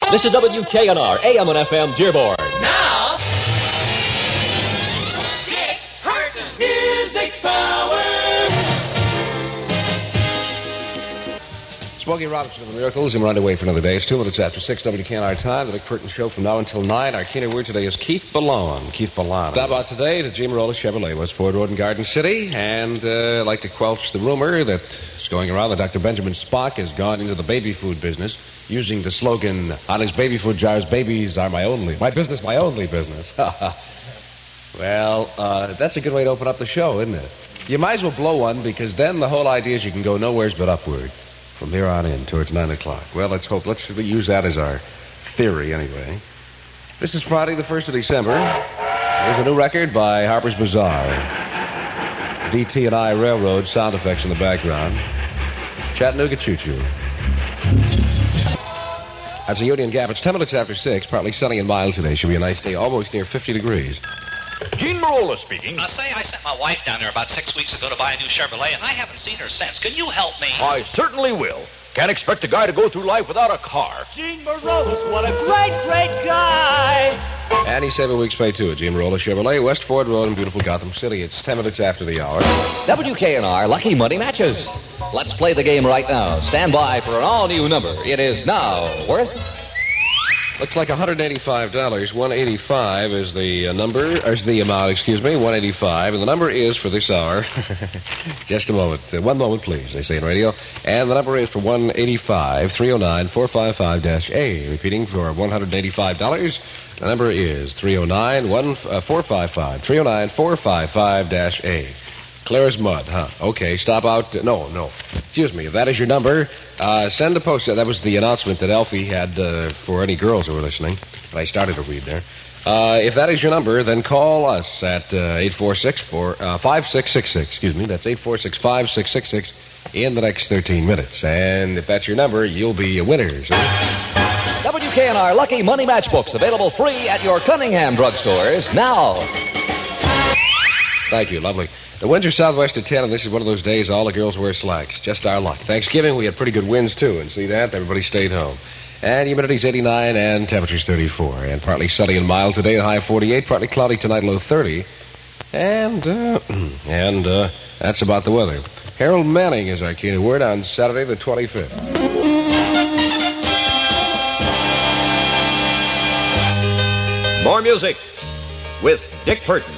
This is WKNR, AM and FM, Dearborn. Now, Dick Burton. Music Power. Smokey Robinson of the Miracles, and we're underway for another day. It's 2 minutes after 6, WKNR time. The Dick Burton Show from now until 9. Our keynote word today is Keith Ballon. Keith Ballon. Stop out today to Jim Rolla Chevrolet, West Ford Road in Garden City, and I'd like to quelch the rumor that's going around that Dr. Benjamin Spock has gone into the baby food business using the slogan on his baby food jars, "Babies are my business, my only business." Well, that's a good way to open up the show, isn't it? You might as well blow one, because then the whole idea is you can go nowheres but upward from here on in towards 9 o'clock. Well, let's hope. Let's use that as our theory, anyway. This is Friday, the 1st of December. There's a new record by Harper's Bazaar. DT and I Railroad sound effects in the background. Chattanooga Choo-Choo. That's a Union Gap. It's 10 minutes after 6, partly sunny and mild today. Should be a nice day, almost near 50 degrees. Gene Marola speaking. Say, I sent my wife down there about 6 weeks ago to buy a new Chevrolet, and I haven't seen her since. Can you help me? I certainly will. Can't expect a guy to go through life without a car. Gene Marolis, what a great guy. And he's 7 weeks pay, too, at Jim Rolla Chevrolet, West Ford Road in beautiful Gotham City. It's 10 minutes after the hour. WKNR Lucky Money Matches. Let's play the game right now. Stand by for an all-new number. It is now worth... Looks like $185. 185 is the number, or is the amount, 185. And the number is for this hour. Just a moment. One moment, please, they say in radio. And the number is for 185, 309-455-A. Repeating, for $185, the number is 309-455, 309-455-A. Clear as mud, huh? Okay, stop out. No. Excuse me. If that is your number, send a post. That was the announcement that Alfie had for any girls who were listening. But I started to read there. If that is your number, then call us at 846-5666. Excuse me. That's 846-5666 in the next 13 minutes. And if that's your number, you'll be a winner. So. WKNR Lucky Money Matchbooks, available free at your Cunningham drugstores now. Thank you. Lovely. The winds are southwest at 10, and this is one of those days all the girls wear slacks. Just our luck. Thanksgiving, we had pretty good winds, too, and see that? Everybody stayed home. And humidity's 89, and temperature's 34. And partly sunny and mild today, a high of 48. Partly cloudy tonight, low 30. And that's about the weather. Harold Manning is our keynote word on Saturday the 25th. More music with Dick Burton.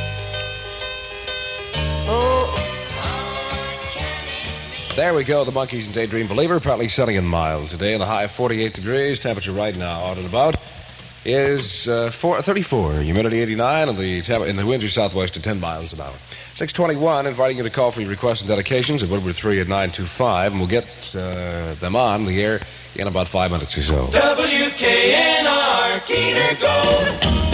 There we go, the Monkees and Daydream Believer. Partly sunny and mild today, and a high of 48 degrees. Temperature right now, out and about, is 34. Humidity 89, and the winds are southwest at 10 miles an hour. 621, inviting you to call for your requests and dedications at Woodward 3 at 925, and we'll get them on the air in about 5 minutes or so. WKNR, Keener Gold.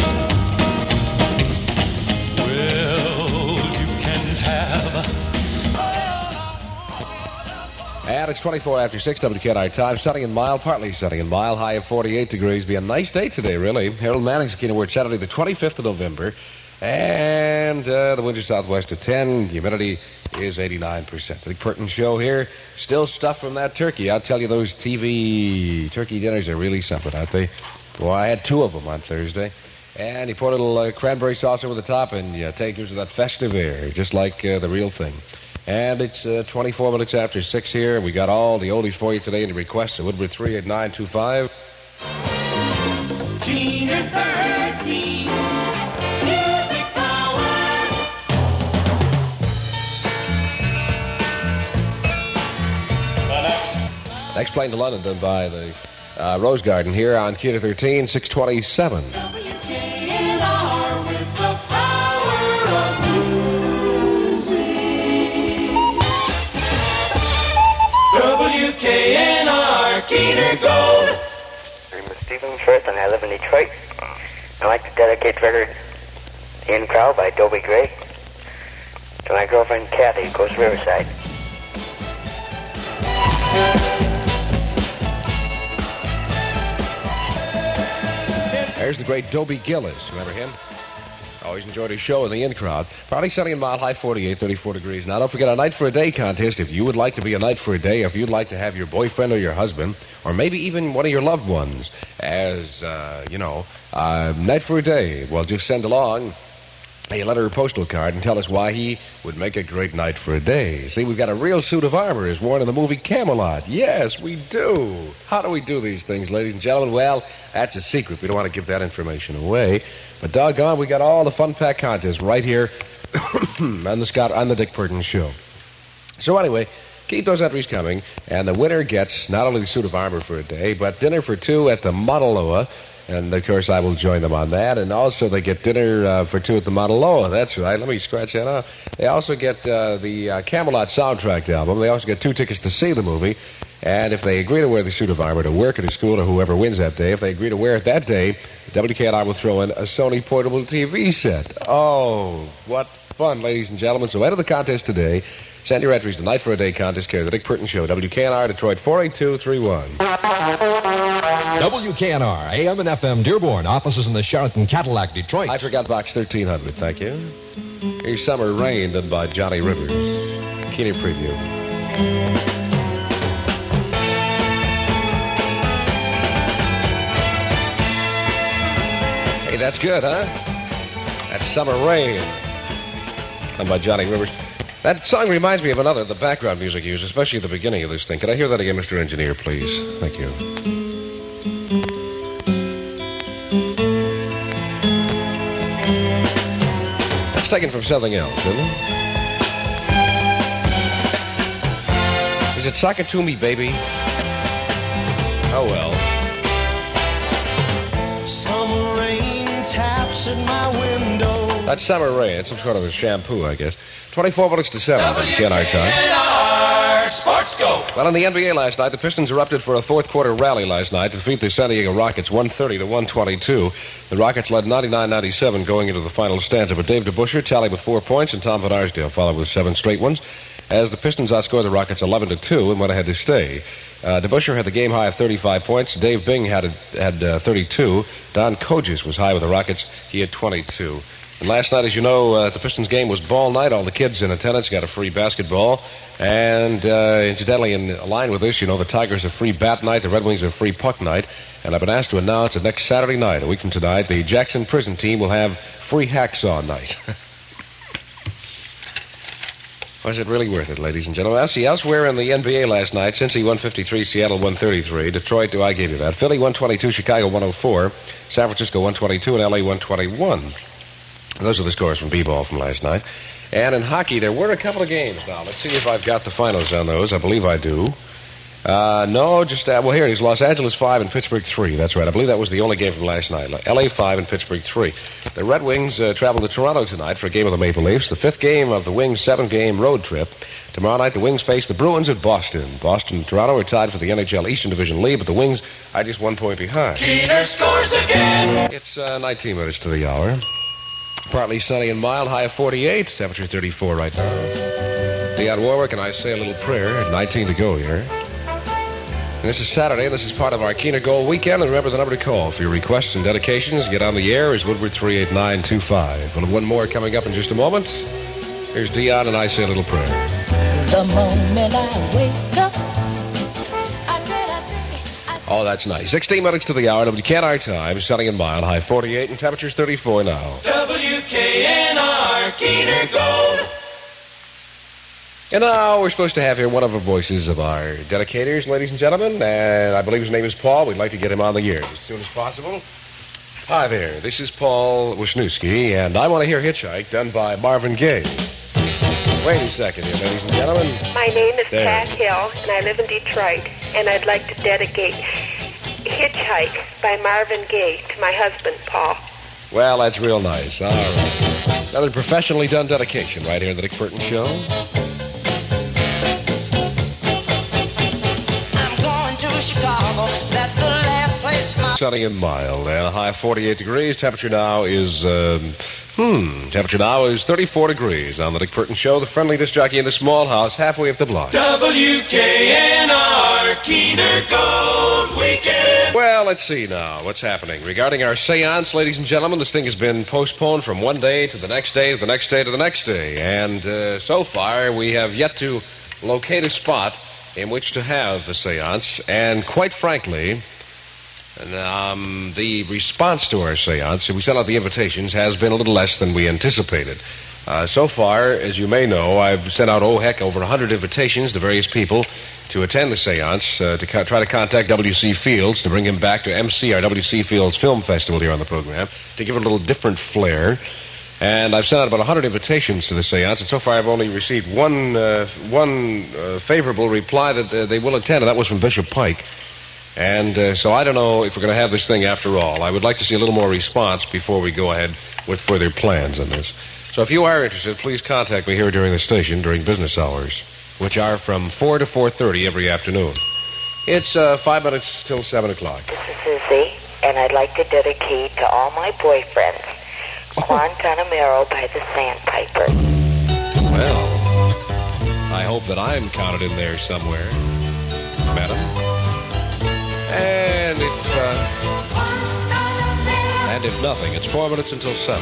And it's 24 after 6, WKNR time. Sunny and mild, partly sunny and mild. High of 48 degrees. Be a nice day today, really. Harold Manning's keynote word Saturday, the 25th of November. And the winds are southwest at 10. Humidity is 89%. The Dick Burton Show here. Still stuff from that turkey. I'll tell you, those TV turkey dinners are really something, aren't they? Well, I had 2 of them on Thursday. And you pour a little cranberry sauce over the top, and you take yours to that festive air, just like the real thing. And it's 24 minutes after 6 here. We got all the oldies for you today and the requests at Woodward 3 at 925. Keener 13. Music Power. Next plane to London done by the Rose Garden here on Keener 13, 627. WKNR with the power of WKNR, Keener Gold. I'm Stephen Firth, and I live in Detroit. I'd like to dedicate the record In Crowd by Dobie Gray to my girlfriend Kathy, who goes to Riverside. There's the great Dobie Gillis. Remember him? Always enjoyed his show in the in-crowd. Partly sunny and mild, high 48, 34 degrees. Now, don't forget our Night for a Day contest. If you would like to be a Night for a Day, if you'd like to have your boyfriend or your husband, or maybe even one of your loved ones as, Night for a Day, well, just send along a letter or postal card and tell us why he would make a great night for a day. See, we've got a real suit of armor as worn in the movie Camelot. Yes, we do. How do we do these things, ladies and gentlemen? Well, that's a secret. We don't want to give that information away. But doggone, we got all the Fun Pack contests right here on the Dick Burton Show. So anyway, keep those entries coming, and the winner gets not only the suit of armor for a day, but dinner for two at the Mauna Loa. And, of course, I will join them on that. And also they get dinner for two at the Mauna Loa. That's right. Let me scratch that off. They also get the Camelot soundtrack album. They also get 2 tickets to see the movie. And if they agree to wear the suit of armor to work or to school or whoever wins that day, if they agree to wear it that day, WKNR will throw in a Sony portable TV set. Oh, what fun, ladies and gentlemen. So enter the contest today. Send your entries to Night for a Day contest, carry the Dick Burton Show, WKNR, Detroit, 48231. WKNR, AM and FM, Dearborn, offices in the Sheraton Cadillac, Detroit. I forgot box 1300, thank you. Here's Summer Rain, done by Johnny Rivers. Keener preview. Hey, that's good, huh? That's Summer Rain, done by Johnny Rivers. That song reminds me of another, the background music used, especially at the beginning of this thing. Could I hear that again, Mr. Engineer, please? Thank you. That's taken from something else, isn't it? Is it Sock It To Me, Baby? Oh, well. Some rain taps at my window. That's Summer Rain. It's some sort of a shampoo, I guess. 24 minutes to 7. WKNR time. Sports Go. Well, in the NBA last night, the Pistons erupted for a fourth quarter rally last night to defeat the San Diego Rockets 130 to 122. The Rockets led 99-97 going into the final stanza, but Dave DeBusschere tallied with 4 points and Tom Van Arsdale followed with 7 straight ones as the Pistons outscored the Rockets 11-2 and went ahead to stay. DeBusschere had the game high of 35 points. Dave Bing had 32. Don Kogis was high with the Rockets. He had 22. And last night, as you know, the Pistons game was ball night. All the kids in attendance got a free basketball. And incidentally, in line with this, you know, the Tigers have free bat night, the Red Wings have free puck night. And I've been asked to announce that next Saturday night, a week from tonight, the Jackson Prison team will have free hacksaw night. Was it really worth it, ladies and gentlemen? I'll see elsewhere in the NBA last night, Cincy 153, Seattle 133, Detroit, I gave you that, Philly 122, Chicago 104, San Francisco 122, and LA 121. Those are the scores from B-ball from last night. And in hockey, there were a couple of games now. Let's see if I've got the finals on those. I believe I do. No, just, well, here it is. Los Angeles 5 and Pittsburgh 3. That's right. I believe that was the only game from last night. LA 5 and Pittsburgh 3. The Red Wings travel to Toronto tonight for a game of the Maple Leafs. The 5th game of the Wings' 7-game road trip. Tomorrow night, the Wings face the Bruins at Boston. Boston and Toronto are tied for the NHL Eastern Division lead, but the Wings are just 1 point behind. Keener scores again. It's 19 minutes to the hour. Partly sunny and mild, high of 48, temperature 34 right now. Dionne Warwick and I say a little prayer, 19 to go here. And this is Saturday, and this is part of our Keener Gold weekend, and remember the number to call for your requests and dedications. Get on the air is Woodward 38925. We'll have one more coming up in just a moment. Here's Dionne and I say a little prayer. The moment I wake up, Oh, that's nice. 16 minutes to the hour. WKNR time, sunny and mild, high 48, and temperature's 34 now. WKNR, Keener Gold. And now we're supposed to have here one of the voices of our dedicators, ladies and gentlemen, and I believe his name is Paul. We'd like to get him on the air as soon as possible. Hi there, this is Paul Wisniewski, and I Want to Hear Hitchhike, done by Marvin Gaye. Wait a second here, ladies and gentlemen. My name is Pat Hill, and I live in Detroit, and I'd like to dedicate Hitchhike by Marvin Gaye to my husband, Paul. Well, that's real nice. All right. Another professionally done dedication right here in the Dick Burton Show. I'm going to Chicago, that's the last place my... Sunny and mild, and a high of 48 degrees. Temperature now is, temperature now is 34 degrees on the Dick Burton Show. The friendly disc jockey in the small house halfway up the block. WKNR, Keener Gold Weekend. Well, let's see now what's happening. Regarding our seance, ladies and gentlemen, this thing has been postponed from one day to the next day, to the next day, to the next day. And so far, we have yet to locate a spot in which to have the seance. And quite frankly, the response to our seance, we sent out the invitations, has been a little less than we anticipated. So far, as you may know, I've sent out, over 100 invitations to various people to attend the seance, to try to contact W.C. Fields to bring him back to MC our W.C. Fields Film Festival here on the program, to give it a little different flair. And I've sent out about 100 invitations to the seance, and so far I've only received one favorable reply that they will attend, and that was from Bishop Pike. And so I don't know if we're going to have this thing after all. I would like to see a little more response before we go ahead with further plans on this. So if you are interested, please contact me here during the station during business hours, which are from 4 to 4:30 every afternoon. It's 5 minutes till 7 o'clock. This is Susie, and I'd like to dedicate to all my boyfriends, Guantanamero by the Sandpiper. Well, I hope that I'm counted in there somewhere, madam. And if nothing, it's 4 minutes until 7.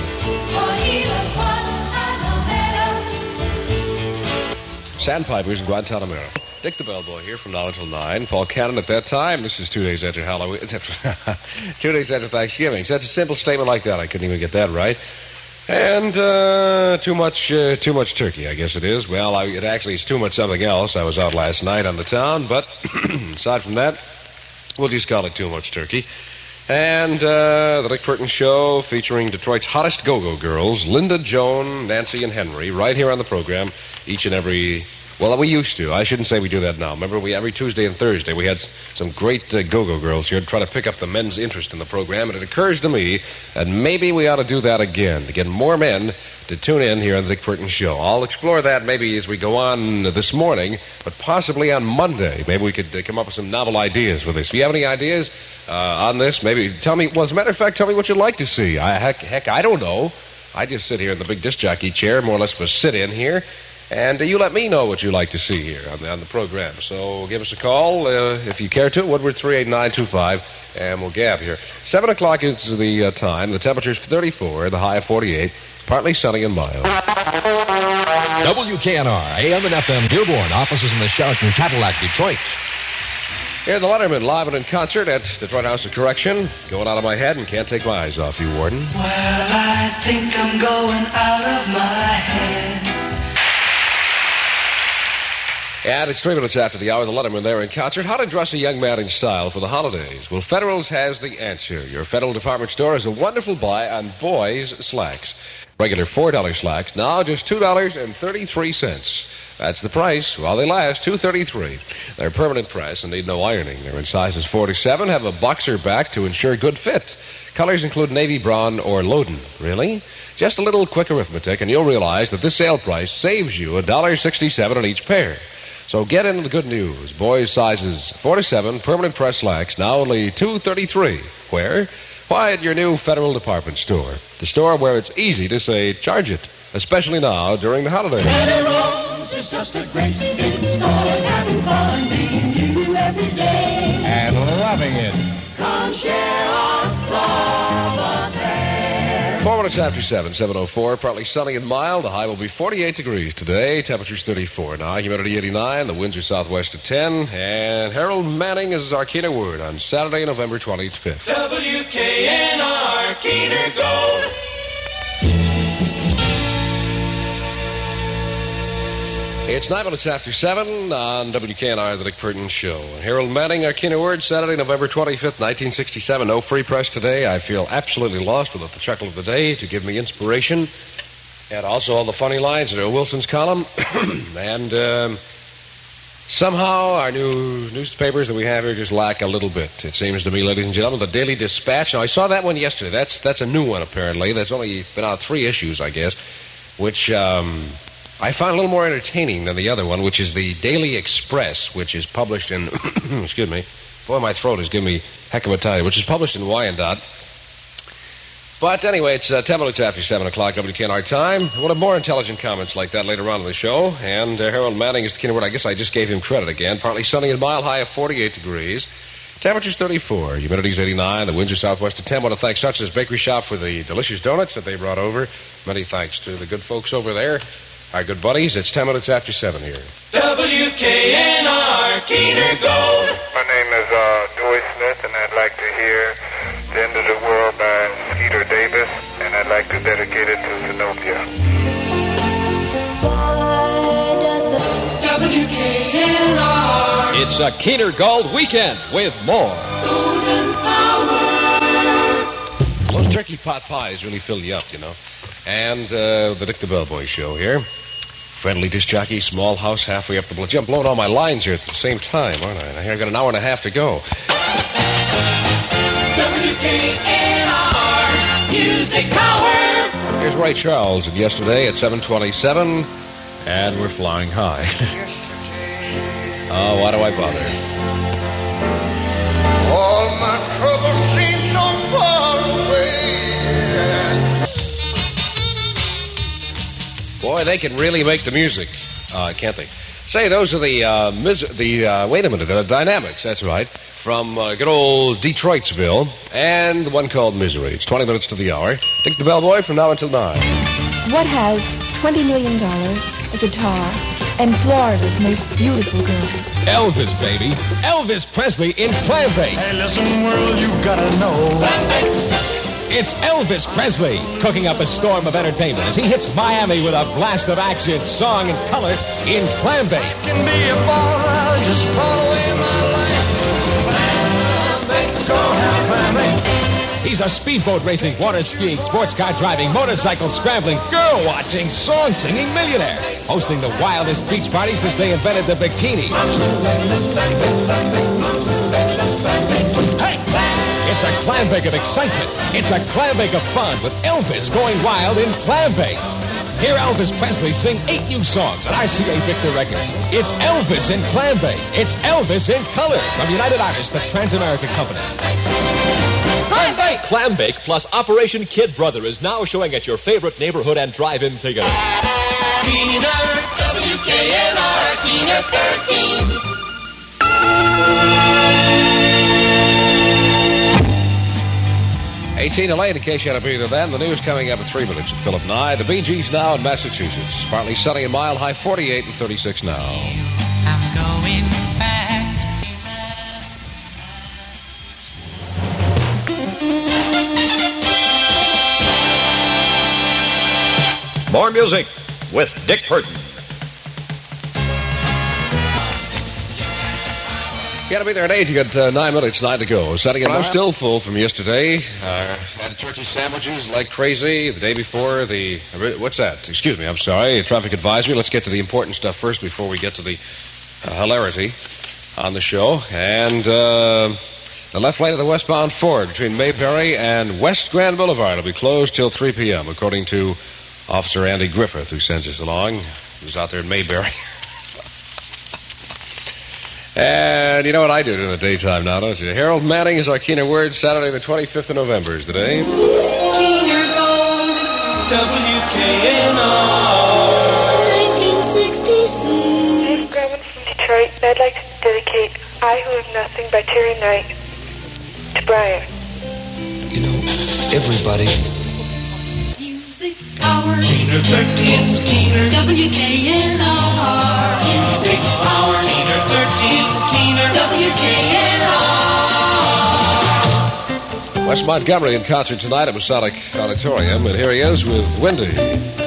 Sandpipers in Guantanamero. Dick the Bellboy here from now until 9. Paul Cannon at that time. This is 2 days after Halloween. 2 days after Thanksgiving. Such a simple statement like that. I couldn't even get that right. And too much turkey, I guess it is. Well, it actually is too much something else. I was out last night on the town, but aside from that, we'll just call it too much turkey. And the Dick Burton Show featuring Detroit's hottest go-go girls, Linda, Joan, Nancy, and Henry, right here on the program each and every... Well, we used to. I shouldn't say we do that now. Remember, every Tuesday and Thursday, we had some great go-go girls here to try to pick up the men's interest in the program, and it occurs to me that maybe we ought to do that again, to get more men to tune in here on the Dick Burton Show. I'll explore that maybe as we go on this morning, but possibly on Monday. Maybe we could come up with some novel ideas with this. If you have any ideas on this, maybe tell me. Well, as a matter of fact, tell me what you'd like to see. Heck, I don't know. I just sit here in the big disc jockey chair, more or less for a sit-in here. And you let me know what you like to see here on the program. So give us a call if you care to, Woodward 38925, and we'll gab here. 7 o'clock is the time. The temperature's 34, the high of 48, partly sunny and mild. WKNR, AM and FM, Dearborn, offices in the Sheraton Cadillac, Detroit. Here, the Letterman, live and in concert at Detroit House of Correction. Going out of my head and can't take my eyes off you, Warden. Well, I think I'm going out of my head. And it's 3 minutes after the hour, the Letterman there in concert. How to dress a young man in style for the holidays? Well, Federal's has the answer. Your Federal department store has a wonderful buy on boys' slacks. Regular $4 slacks, now just $2.33. That's the price while they last, $2.33. They're permanent press and need no ironing. They're in sizes 4 to 7, have a boxer back to ensure good fit. Colors include navy, brawn, or Loden. Really? Just a little quick arithmetic, and you'll realize that this sale price saves you $1.67 on each pair. So get into the good news. Boys sizes 4 to 7, permanent press slacks, now only $2.33. Where? Why, at your new Federal department store. The store where it's easy to say, charge it. Especially now during the holidays. Federal's is just a great big store, having fun meeting you every day. And loving it. Come share our love affair. 4 minutes after 7, 7:04, partly sunny and mild. The high will be 48 degrees today. Temperature's 34 now. Humidity 89. The winds are southwest at 10. And Harold Manning is our Keener Word on Saturday, November 25th. WKNR, Keener Gold. It's 9 minutes after 7 on WKNR, the Dick Burton Show. Harold Manning, our Keener Word, Saturday, November 25th, 1967. No free press today. I feel absolutely lost without the chuckle of the day to give me inspiration. And also all the funny lines in Wilson's column. And somehow our new newspapers that we have here just lack a little bit. It seems to me, ladies and gentlemen, the Daily Dispatch. Now, I saw that one yesterday. That's a new one, apparently. That's only been out 3 issues, I guess, which... I found a little more entertaining than the other one, which is the Daily Express, which is published in... excuse me. Boy, my throat is giving me heck of a time. Which is published in Wyandotte. But anyway, it's 10 minutes after 7 o'clock, WKNR time. We'll have more intelligent comments like that later on in the show. And Harold Manning is the Keener Word. I guess I just gave him credit again. Partly sunny and mild, high of 48 degrees. Temperature's 34. Humidity's 89. The winds are southwest of 10. I want to thank Such's Bakery Shop for the delicious donuts that they brought over. Many thanks to the good folks over there. Our good buddies. It's 10 minutes after 7 here. WKNR, Keener Gold. My name is Dewey Smith, and I'd like to hear The End of the World by Skeeter Davis, and I'd like to dedicate it to Zenobia. WKNR. It's a Keener Gold weekend with more. Golden Power. Those turkey pot pies really fill you up, you know. And the Dick the Bellboy Show here. Friendly disc jockey, small house, halfway up the block. Gee, I'm blowing all my lines here at the same time, aren't I? I've got an hour and a half to go. WKNR, Music Power. Here's Ray Charles, and yesterday at 7:27, and we're flying high. Oh, why do I bother? All my troubles seem so far away. Boy, they can really make the music, can't they? Say, those are the wait a minute, Dynamics, that's right, from good old Detroitsville, and the one called Misery. It's 20 minutes to the hour. Dick the Bellboy from now until 9. What has $20 million, a guitar, and Florida's most beautiful girls? Elvis, baby. Elvis Presley in Clam Bake. Hey, listen, world, you gotta know. It's Elvis Presley cooking up a storm of entertainment as he hits Miami with a blast of action, song, and color in Clam Bake. Can be a baller, just follow in my life. Clam Bake, go have Clam Bake. He's a speedboat racing, water skiing, sports car driving, motorcycle scrambling, girl watching, song singing millionaire, hosting the wildest beach parties since they invented the bikini. Hey! It's a Clam Bake of excitement. It's a Clam Bake of fun with Elvis going wild in Clam Bake. Hear Elvis Presley sing 8 new songs on RCA Victor Records. It's Elvis in Clam Bake. It's Elvis in color from United Artists, the Transamerica Company. Clam Bake! Clam Bake plus Operation Kid Brother is now showing at your favorite neighborhood and drive-in theater. Keener, WKNR, Keener 13. 18 to late, in case you had to be there then. The news coming up at 3 minutes with Philip Nye. The Bee Gees now in Massachusetts. Partly sunny and mild, high 48 and 36 now. I'm going back. More music with Dick Burton. You got to be there at 8. You got 9 minutes, 9 to go. Setting it. I'm still full from yesterday. Had turkey sandwiches like crazy. The day before, what's that? Excuse me, I'm sorry. Traffic advisory. Let's get to the important stuff first before we get to the hilarity on the show. And the left lane of the westbound Ford between Mayberry and West Grand Boulevard will be closed till 3 p.m., according to Officer Andy Griffith, who sends us along, who's out there in Mayberry. And you know what I do in the daytime now, don't you? Harold Manning is our Keener Word. Saturday the 25th of November is the day. Keener Gold, WKNR, 1966. I'm Grandma from Detroit, and I'd like to dedicate I Who Have Nothing by Terry Knight to Brian. You know, everybody... Power. Keener 13's Keener. WKNR. Music Power. Keener 13's Keener. WKNR. Wes Montgomery in concert tonight at Masonic Auditorium, and here he is with Wendy.